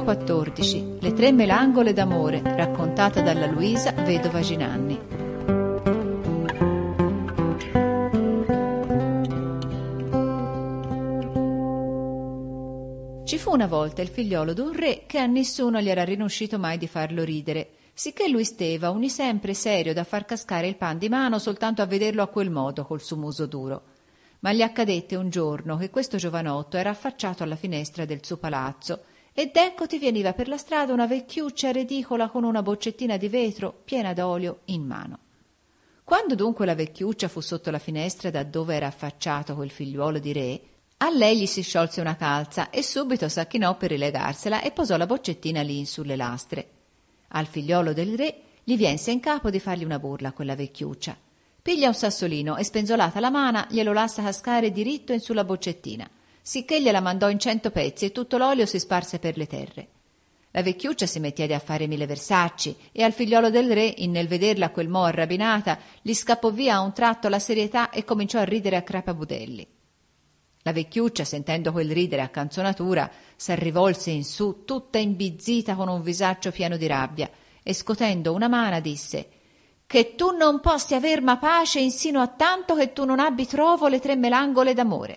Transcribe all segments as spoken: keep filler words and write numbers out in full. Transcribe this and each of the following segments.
quattordici. Le tre melangole d'amore, raccontata dalla Luisa, vedova Ginanni. Ci fu una volta il figliolo d'un re che a nessuno gli era riuscito mai di farlo ridere, sicché lui steva uni sempre serio da far cascare il pan di mano soltanto a vederlo a quel modo col suo muso duro. Ma gli accadette un giorno che questo giovanotto era affacciato alla finestra del suo palazzo ed eccoti veniva per la strada una vecchiuccia ridicola con una boccettina di vetro piena d'olio in mano. Quando dunque la vecchiuccia fu sotto la finestra da dove era affacciato quel figliuolo di re, a lei gli si sciolse una calza e subito s'acchinò per rilegarsela e posò la boccettina lì in sulle lastre. Al figliolo del re gli viense in capo di fargli una burla a quella vecchiuccia. Piglia un sassolino e spenzolata la mano glielo lascia cascare diritto in sulla boccettina, sicché gliela mandò in cento pezzi e tutto l'olio si sparse per le terre. La vecchiuccia si mettiede a fare mille versacci e al figliolo del re, in nel vederla a quel mo' arrabinata, gli scappò via a un tratto la serietà e cominciò a ridere a crepabudelli. La vecchiuccia, sentendo quel ridere a canzonatura, s'arrivolse in su tutta imbizzita con un visaccio pieno di rabbia e scotendo una mano disse: «Che tu non possi aver ma pace insino a tanto che tu non abbi trovo le tre melangole d'amore».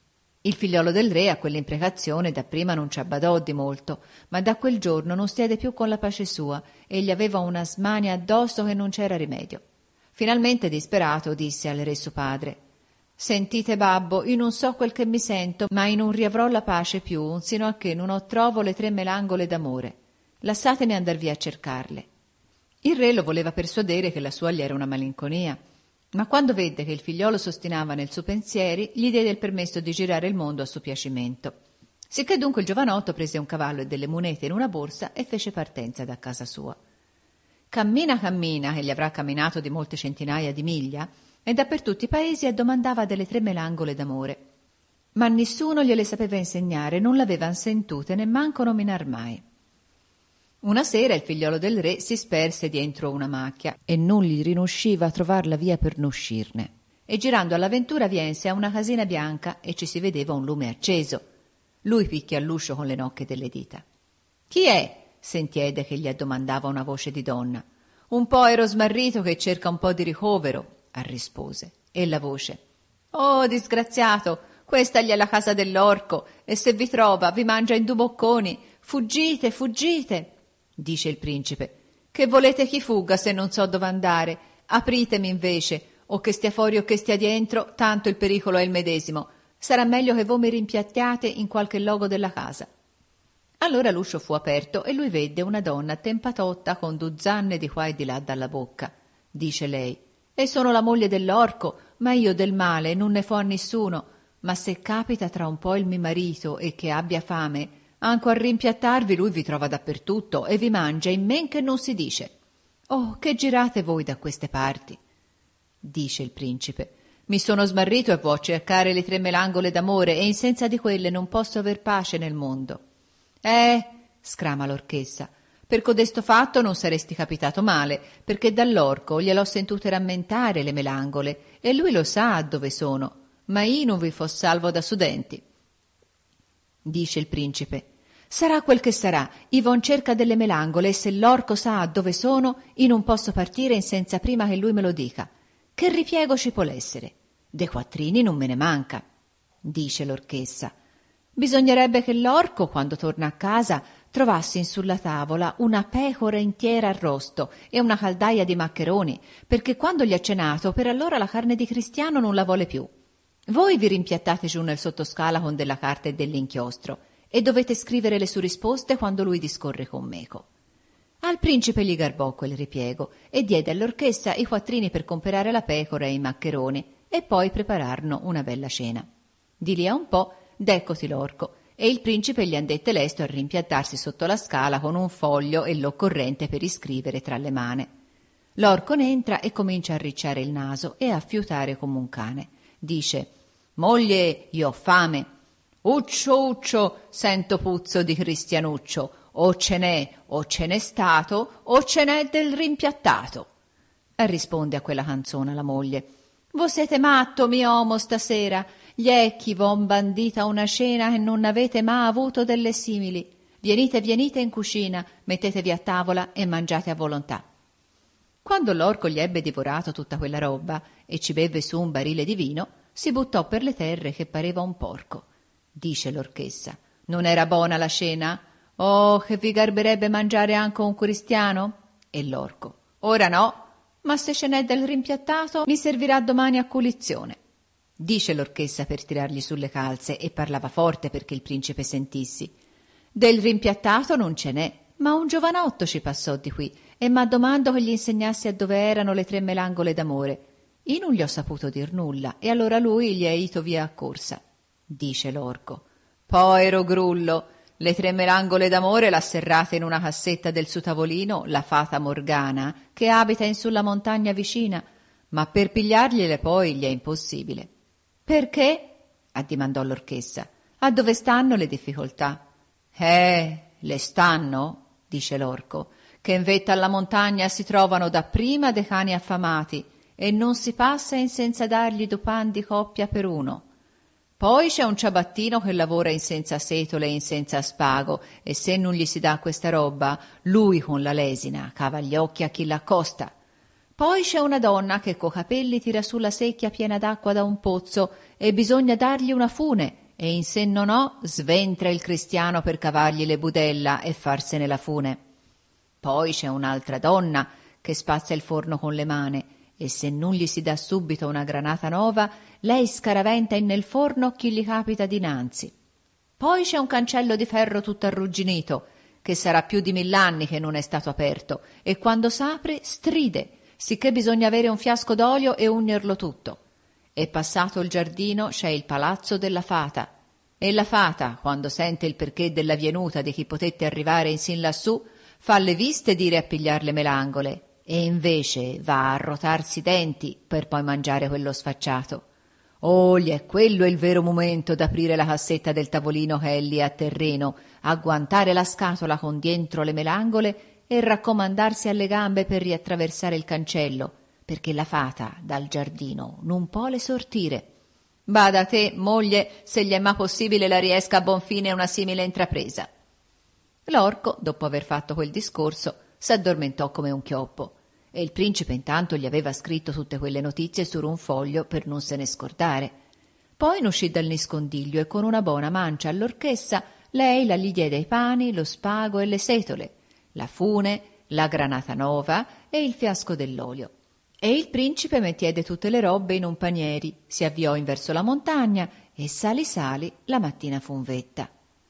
Il figliolo del re a quell'imprecazione dapprima non ci abbadò di molto, ma da quel giorno non stiede più con la pace sua e gli aveva una smania addosso che non c'era rimedio. Finalmente disperato disse al re suo padre: «Sentite babbo, io non so quel che mi sento, ma io non riavrò la pace più sino a che non ho trovo le tre melangole d'amore. Lasciatemi andar via a cercarle». Il re lo voleva persuadere che la sua gli era una malinconia, ma quando vede che il figliolo s'ostinava nel suo pensieri, gli diede il permesso di girare il mondo a suo piacimento. Sicché dunque il giovanotto prese un cavallo e delle monete in una borsa e fece partenza da casa sua. Cammina cammina, che gli avrà camminato di molte centinaia di miglia, e dappertutto i paesi addomandava delle tre melangole d'amore. Ma nessuno gliele sapeva insegnare, non l'avevan sentute, nemmanco nominar mai. Una sera il figliolo del re si sperse dietro una macchia e non gli riusciva a trovar la via per n'uscirne. E girando all'avventura viense a una casina bianca e ci si vedeva un lume acceso. Lui picchiò all'uscio con le nocche delle dita. «Chi è?» sentiede che gli addomandava una voce di donna. «Un po' ero smarrito che cerca un po' di ricovero», rispose. E la voce: «Oh, disgraziato, questa gli è la casa dell'orco e se vi trova vi mangia in due bocconi. Fuggite, fuggite!» Dice il principe: «Che volete chi fugga se non so dove andare? Apritemi invece, o che stia fuori o che stia dentro, tanto il pericolo è il medesimo. Sarà meglio che voi mi rimpiattiate in qualche logo della casa». Allora l'uscio fu aperto e lui vede una donna tempatotta con due zanne di qua e di là dalla bocca. Dice lei: «E sono la moglie dell'orco, ma io del male non ne fo a nessuno, ma se capita tra un po' il mio marito e che abbia fame, anco a rimpiattarvi lui vi trova dappertutto e vi mangia in men che non si dice. Oh, che girate voi da queste parti?» Dice il principe: «Mi sono smarrito e vo' cercare le tre melangole d'amore e in senza di quelle non posso aver pace nel mondo». «Eh», scrama l'orchessa, «per codesto fatto non saresti capitato male, perché dall'orco gliel'ho sentute rammentare le melangole e lui lo sa dove sono, ma io non vi fo salvo da sudenti». Dice il principe: «Sarà quel che sarà, io vo in cerca delle melangole e se l'orco sa dove sono, io non posso partire in senza prima che lui me lo dica. Che ripiego ci può essere? De quattrini non me ne manca». Dice l'orchessa: «Bisognerebbe che l'orco, quando torna a casa, trovasse in sulla tavola una pecora intiera arrosto e una caldaia di maccheroni, perché quando gli ha cenato, per allora la carne di Cristiano non la vuole più. Voi vi rimpiattate giù nel sottoscala con della carta e dell'inchiostro e dovete scrivere le sue risposte quando lui discorre con meco». Al principe gli garbò quel ripiego e diede all'orchessa i quattrini per comperare la pecora e i maccheroni e poi prepararono una bella cena. Di lì a un po' deccoti l'orco e il principe gli andette lesto a rimpiattarsi sotto la scala con un foglio e l'occorrente per iscrivere tra le mani. L'orco ne entra e comincia a ricciare il naso e a fiutare come un cane. Dice: «Moglie, io ho fame. Uccio, uccio, sento puzzo di cristianuccio. O ce n'è, o ce n'è stato, o ce n'è del rimpiattato». E risponde a quella canzone la moglie: «Vo siete matto, mio omo, stasera. Gli ecchi v'ho bandita una cena che non avete mai avuto delle simili. Vienite, vienite in cucina, mettetevi a tavola e mangiate a volontà. Quando l'orco gli ebbe divorato tutta quella roba e ci bevve su un barile di vino, si buttò per le terre che pareva un porco. Dice l'orchessa: non era buona la cena? Oh, che vi garberebbe mangiare anche un cristiano? E l'orco: ora no, ma se ce n'è del rimpiattato mi servirà domani a colazione. Dice l'orchessa per tirargli sulle calze, e parlava forte perché il principe sentissi: del rimpiattato non ce n'è, ma un giovanotto ci passò di qui e m'addomando che gli insegnassi a dove erano le tre melangole d'amore. Io non gli ho saputo dir nulla, e allora lui gli è ito via a corsa. Dice l'orco: povero grullo, le tre melangole d'amore l'ha serrate in una cassetta del suo tavolino la fata Morgana, che abita in sulla montagna vicina, ma per pigliargliele poi gli è impossibile. Perché? addimandò l'orchessa. A dove stanno le difficoltà? Eh, le stanno, dice l'orco, che in vetta alla montagna si trovano dapprima dei cani affamati e non si passa in senza dargli due pan di coppia per uno. Poi c'è un ciabattino che lavora in senza setole e in senza spago, e se non gli si dà questa roba, lui con la lesina cava gli occhi a chi l'accosta. Poi c'è una donna che co capelli tira su la secchia piena d'acqua da un pozzo e bisogna dargli una fune, e in se non ho sventra il cristiano per cavargli le budella e farsene la fune. Poi c'è un'altra donna che spazza il forno con le mani, e se non gli si dà subito una granata nuova, lei scaraventa in nel forno chi gli capita dinanzi. Poi c'è un cancello di ferro tutto arrugginito, che sarà più di mill'anni che non è stato aperto, e quando s'apre stride, sicché bisogna avere un fiasco d'olio e ungerlo tutto. E passato il giardino c'è il palazzo della fata, e la fata, quando sente il perché della venuta di chi potette arrivare insin lassù, fa le viste dire a pigliar le melangole, e invece va a rotarsi i denti per poi mangiare quello sfacciato. Oh, gli è quello il vero momento d'aprire la cassetta del tavolino che è lì a terreno, agguantare la scatola con dientro le melangole e raccomandarsi alle gambe per riattraversare il cancello, perché la fata dal giardino non può le sortire. Bada te, moglie, se gli è ma possibile la riesca a buon fine una simile intrapresa. L'orco, dopo aver fatto quel discorso, s'addormentò come un chioppo, e il principe intanto gli aveva scritto tutte quelle notizie su un foglio per non se ne scordare. Poi ne uscì dal niscondiglio e con una buona mancia all'orchessa lei la gli diede i pani, lo spago e le setole, la fune, la granata nova e il fiasco dell'olio. E il principe mettiede tutte le robbe in un panieri, si avviò in verso la montagna e sali sali la mattina fu in vetta.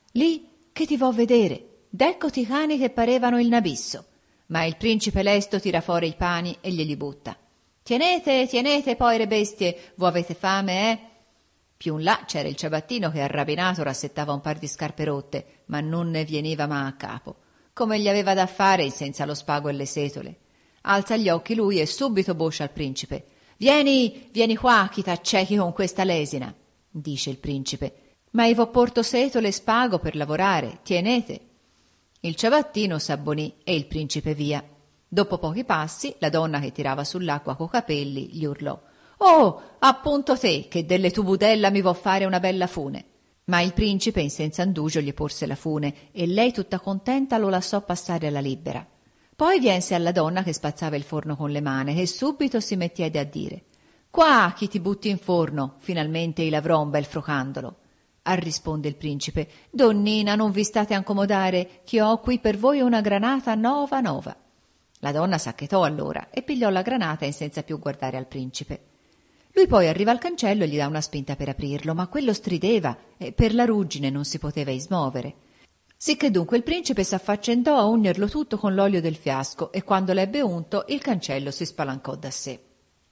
Lì che ti vo vedere, d'eccoti i cani che parevano il nabisso. Ma il principe lesto tira fuori i pani e glieli butta. Tienete, tienete poi le bestie, voi avete fame, eh? Più in là c'era il ciabattino che arrabinato rassettava un par di scarpe rotte, ma non ne veniva ma a capo. Come gli aveva da fare senza lo spago e le setole. Alza gli occhi lui e subito boscia al principe. Vieni, vieni qua, chi t'accechi con questa lesina, dice il principe. Ma io vo porto setole e spago per lavorare, tienete. Il ciabattino s'abbonì e il principe via. Dopo pochi passi, la donna che tirava sull'acqua co capelli gli urlò: «Oh, appunto te, che delle tu budella mi vo fare una bella fune!» Ma il principe in senza indugio gli porse la fune e lei tutta contenta lo lasciò passare alla libera. Poi viense alla donna che spazzava il forno con le mani e subito si mettiede a dire: «Qua chi ti butti in forno, finalmente il avrò un bel frocandolo!» Arrisponde il principe: «Donnina, non vi state a incomodare, che ho qui per voi una granata nova nova». La donna s'acchetò allora e pigliò la granata in senza più guardare al principe. Lui poi arriva al cancello e gli dà una spinta per aprirlo, ma quello strideva e per la ruggine non si poteva ismovere. Sicché dunque il principe s'affaccendò a ungerlo tutto con l'olio del fiasco e quando l'ebbe unto il cancello si spalancò da sé.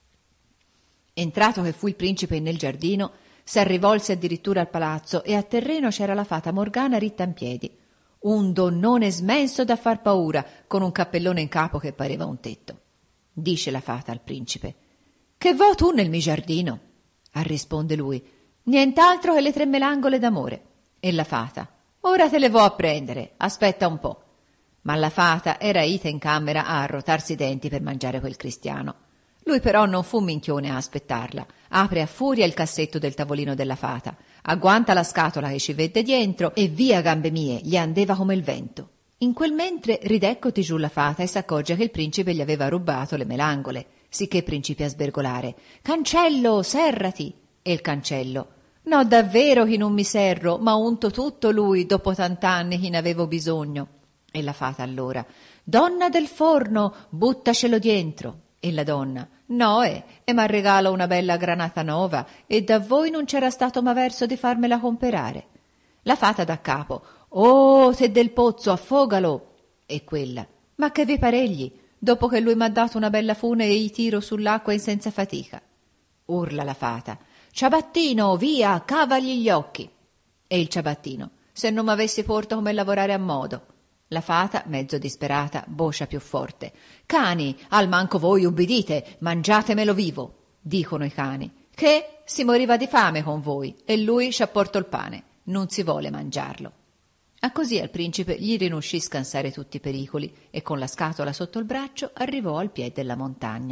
Entrato che fu il principe nel giardino, s'arrivolse addirittura al palazzo e a terreno c'era la fata Morgana ritta in piedi, un donnone smenso da far paura, con un cappellone in capo che pareva un tetto. Dice la fata al principe: «Che vo tu nel mi giardino?» Arrisponde lui: «Nient'altro che le tre melangole d'amore». E la fata: «Ora te le vo a prendere, aspetta un po'». Ma la fata era ita in camera a arrotarsi i denti per mangiare quel cristiano. Lui però non fu minchione a aspettarla. Apre a furia il cassetto del tavolino della fata, agguanta la scatola che ci vede dientro e via, gambe mie, gli andeva come il vento. In quel mentre rideccoti giù la fata e s'accorge che il principe gli aveva rubato le melangole, sicché principia a sbergolare: «Cancello, serrati!» E il cancello: «No, davvero che non mi serro, ma unto tutto lui dopo tant'anni che ne avevo bisogno». E la fata allora: «Donna del forno, buttacelo dientro». E la donna: «No, eh, e m'ha regalo una bella granata nova e da voi non c'era stato ma verso di farmela comperare». La fata da capo: «Oh, te del pozzo, affogalo!» E quella: «Ma che vi paregli, dopo che lui m'ha dato una bella fune e gli tiro sull'acqua in senza fatica». Urla la fata: «Ciabattino, via, cavagli gli occhi!» E il ciabattino: «Se non m'avessi porto come lavorare a modo». La fata, mezzo disperata, vocia più forte: «Cani, al manco voi ubbidite, mangiatemelo vivo!» Dicono i cani: «Che? Si moriva di fame con voi e lui ci ha porto il pane, non si vuole mangiarlo». A così al principe gli rinuuscì scansare tutti i pericoli e con la scatola sotto il braccio arrivò al piede della montagna.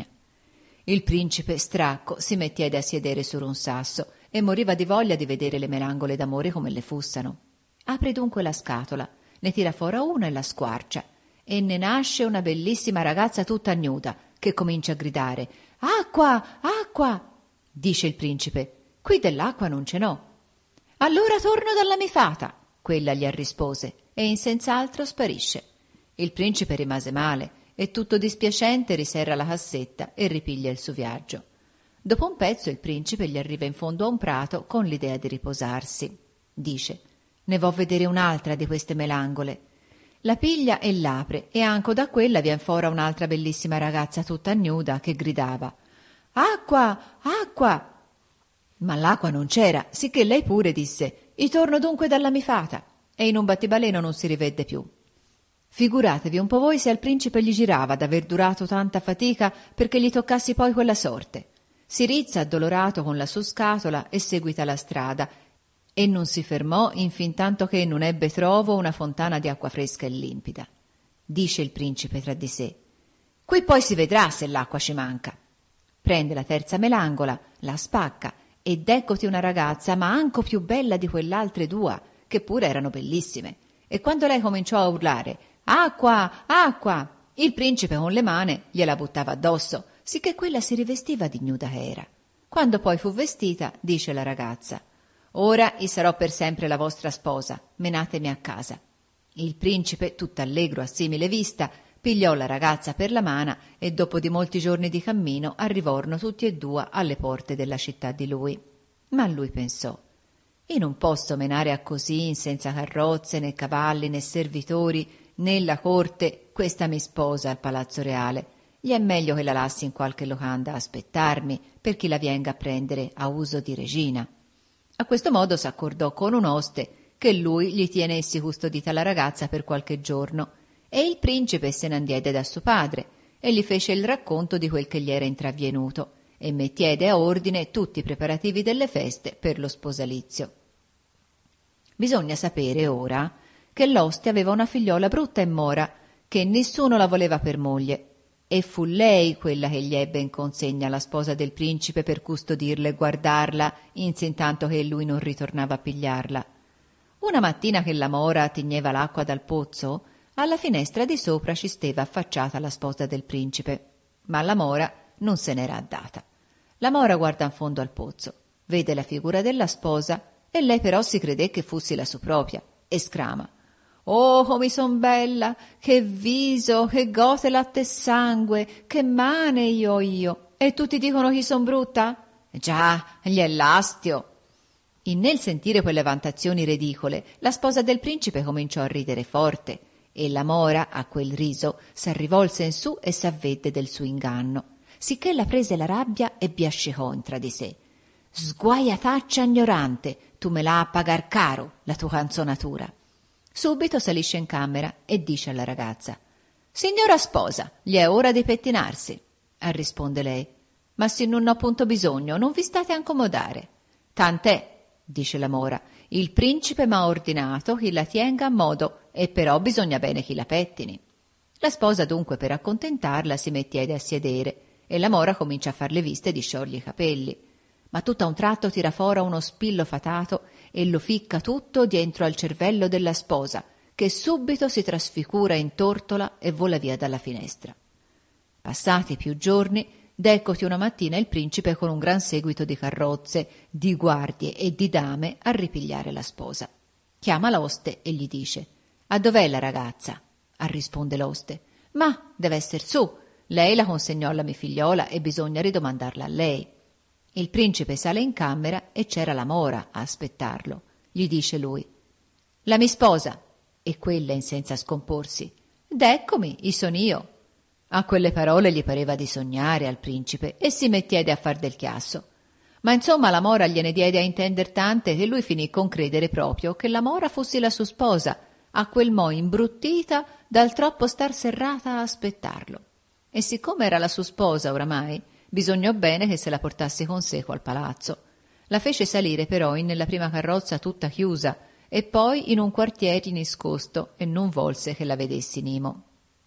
Il principe, stracco, si mettiede a sedere su un sasso e moriva di voglia di vedere le melangole d'amore come le fussano. Apre dunque la scatola, ne tira fuori una e la squarcia, e ne nasce una bellissima ragazza tutta nuda, che comincia a gridare: «Acqua, acqua!» Dice il principe: «Qui dell'acqua non ce n'ho». «Allora torno dalla mia fata», quella gli rispose, e in senz'altro sparisce. Il principe rimase male e tutto dispiacente riserra la cassetta e ripiglia il suo viaggio. Dopo un pezzo il principe gli arriva in fondo a un prato con l'idea di riposarsi. Dice: «Ne vo vedere un'altra di queste melangole». La piglia e l'apre e anco da quella vien fora un'altra bellissima ragazza tutta nuda che gridava: «Acqua, acqua!» Ma l'acqua non c'era, sicché lei pure disse: «I torno dunque dalla mia fata», e in un battibaleno non si rivedde più. Figuratevi un po' voi se al principe gli girava d'aver durato tanta fatica perché gli toccassi poi quella sorte. Si rizza addolorato con la sua scatola e seguita la strada, e non si fermò infin tanto che non ebbe trovo una fontana di acqua fresca e limpida. Dice il principe tra di sé: «Qui poi si vedrà se l'acqua ci manca». Prende la terza melangola, la spacca ed eccoti una ragazza ma anco più bella di quell'altre due, che pure erano bellissime, e quando lei cominciò a urlare «Acqua, acqua!», il principe con le mani gliela buttava addosso, sicché quella si rivestiva di nuda che era. Quando poi fu vestita, dice la ragazza: «Ora io sarò per sempre la vostra sposa, menatemi a casa». Il principe, tutto allegro a simile vista, pigliò la ragazza per la mano e dopo di molti giorni di cammino arrivorono tutti e due alle porte della città di lui. Ma lui pensò: «Io non posso menare a così, senza carrozze, né cavalli, né servitori, né la corte, questa mi sposa al palazzo reale. Gli è meglio che la lassi in qualche locanda a aspettarmi, per chi la venga a prendere a uso di regina». A questo modo s'accordò con un oste che lui gli tienessi custodita la ragazza per qualche giorno, e il principe se ne andiede da suo padre e gli fece il racconto di quel che gli era intravvenuto e mettiede a ordine tutti i preparativi delle feste per lo sposalizio. Bisogna sapere ora che l'oste aveva una figliola brutta e mora, che nessuno la voleva per moglie, e fu lei quella che gli ebbe in consegna la sposa del principe per custodirla e guardarla intanto che lui non ritornava a pigliarla. Una mattina che la mora tigneva l'acqua dal pozzo, alla finestra di sopra ci steva affacciata la sposa del principe, ma la mora non se n'era addata. La mora guarda in fondo al pozzo, vede la figura della sposa e lei però si credé che fussi la sua propria e scrama: «Oh, come son bella, che viso, che gote latte e sangue, che mane io ho io, e tutti dicono che son brutta? Già, gli è l'astio». E nel sentire quelle vantazioni ridicole, la sposa del principe cominciò a ridere forte, e la mora, a quel riso, s'arrivolse in su e s'avvedde del suo inganno, sicché la prese la rabbia e biascicò in tra di sé: «Sguaiataccia ignorante, tu me l'ha a pagar caro, la tua canzonatura». Subito salisce in camera e dice alla ragazza: «Signora sposa, gli è ora di pettinarsi». A risponde lei: «Ma se non ho punto bisogno, non vi state a incomodare». «Tant'è», dice la mora, «il principe m'ha ordinato che la tienga a modo, e però bisogna bene che la pettini». La sposa dunque, per accontentarla, si mettiede a sedere e la mora comincia a far le viste di sciogli i capelli, ma tutto a un tratto tira fora uno spillo fatato e lo ficca tutto dietro al cervello della sposa, che subito si trasfigura in tortola e vola via dalla finestra. Passati più giorni, d'eccoti una mattina il principe con un gran seguito di carrozze, di guardie e di dame a ripigliare la sposa. Chiama l'oste e gli dice: «A dov'è la ragazza?» A risponde l'oste: «Ma deve esser su, lei la consegnò alla mia figliola e bisogna ridomandarla a lei». Il principe sale in camera e c'era la mora a aspettarlo. Gli dice lui: «La mi sposa». E quella in senza scomporsi: «D'eccomi, i son io». A quelle parole gli pareva di sognare al principe e si mettiede a far del chiasso. Ma insomma la mora gliene diede a intender tante che lui finì con credere proprio che la mora fosse la sua sposa, a quel mo' imbruttita dal troppo star serrata a aspettarlo. E siccome era la sua sposa oramai, bisognò bene che se la portasse con sé al palazzo. La fece salire però in nella prima carrozza tutta chiusa e poi in un quartiere nascosto e non volse che la vedessi Nimo.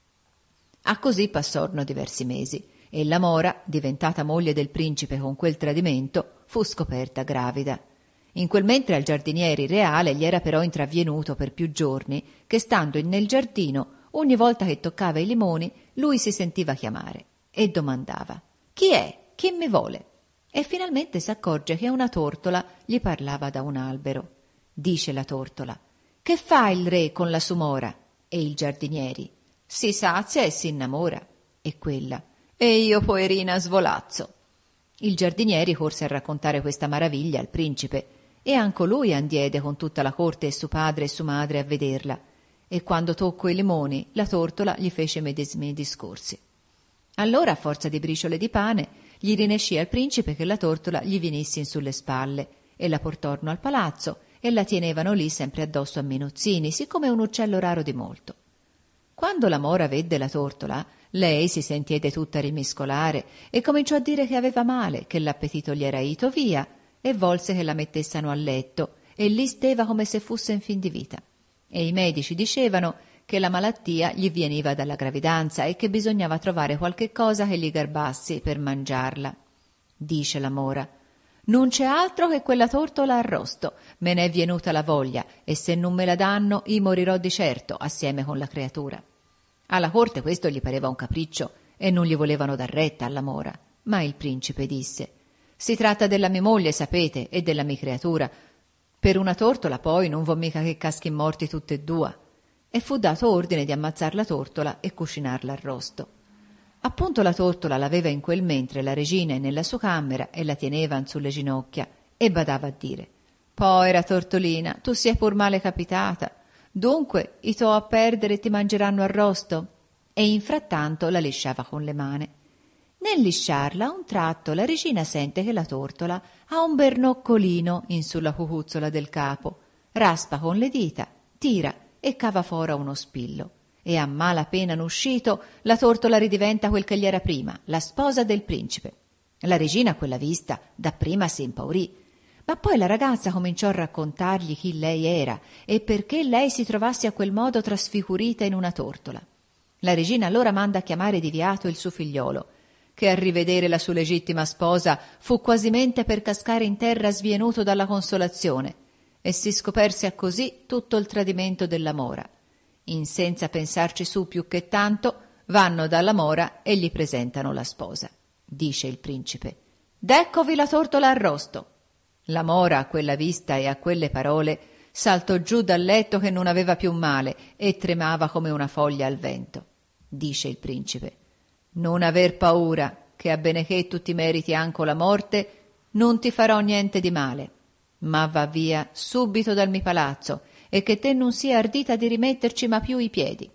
A così passorno diversi mesi e la mora, diventata moglie del principe con quel tradimento, fu scoperta gravida. In quel mentre al giardiniere reale gli era però intravvenuto per più giorni che, stando nel giardino, ogni volta che toccava i limoni, lui si sentiva chiamare e domandava: «Chi è? Chi mi vuole?» E finalmente s'accorge che una tortola gli parlava da un albero. Dice la tortola: «Che fa il re con la sua mora?» E il giardinieri: «Si sazia e si innamora». E quella: «E io, poerina, svolazzo». Il giardinieri corse a raccontare questa maraviglia al principe e anco lui andiede con tutta la corte e suo padre e sua madre a vederla, e quando tocco i limoni la tortola gli fece medesimi discorsi. Allora, a forza di briciole di pane, gli rinescì al principe che la tortola gli venisse in sulle spalle e la portorno al palazzo e la tienevano lì sempre addosso a minuzzini, siccome un uccello raro di molto. Quando la mora vedde la tortola, lei si sentiede tutta rimiscolare e cominciò a dire che aveva male, che l'appetito gli era ito via, e volse che la mettessero a letto, e lì steva come se fosse in fin di vita. E i medici dicevano che la malattia gli veniva dalla gravidanza e che bisognava trovare qualche cosa che gli garbassi per mangiarla. Dice la mora: «Non c'è altro che quella tortola arrosto, me n'è venuta la voglia, e se non me la danno io morirò di certo assieme con la creatura». Alla corte questo gli pareva un capriccio e non gli volevano dar retta alla mora, ma il principe disse: «Si tratta della mia moglie, sapete, e della mia creatura. Per una tortola poi non vo mica che caschi morti tutte e due». E fu dato ordine di ammazzar la tortola e cucinarla arrosto. Appunto la tortola l'aveva in quel mentre la regina nella sua camera e la tenevan sulle ginocchia e badava a dire: «Povera tortolina, tu sia pur male capitata. Dunque i to a perdere e ti mangeranno arrosto?» E infrattanto la lisciava con le mani. Nel lisciarla, a un tratto la regina sente che la tortola ha un bernoccolino in sulla cucuzzola del capo, raspa con le dita, tira e cava fora uno spillo. E a malapena uscito la tortola ridiventa quel che gli era prima, la sposa del principe. La regina a quella vista dapprima si impaurì, ma poi la ragazza cominciò a raccontargli chi lei era e perché lei si trovasse a quel modo trasfigurita in una tortola. La regina allora manda a chiamare di viato il suo figliolo, che a rivedere la sua legittima sposa fu quasimente per cascare in terra svienuto dalla consolazione, e si scoperse a così tutto il tradimento della mora. In senza pensarci su più che tanto, vanno dalla mora e gli presentano la sposa. Dice il principe: «D'eccovi la tortola arrosto». La mora a quella vista e a quelle parole saltò giù dal letto che non aveva più male e tremava come una foglia al vento. Dice il principe: «Non aver paura, che a bene che tu ti meriti anco la morte, non ti farò niente di male, ma va via subito dal mio palazzo e che te non sia ardita di rimetterci ma più i piedi».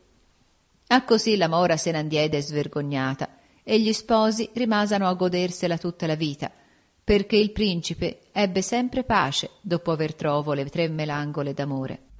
A così la mora se n'andiede svergognata e gli sposi rimasano a godersela tutta la vita, perché il principe ebbe sempre pace dopo aver trovo le tre melangole d'amore.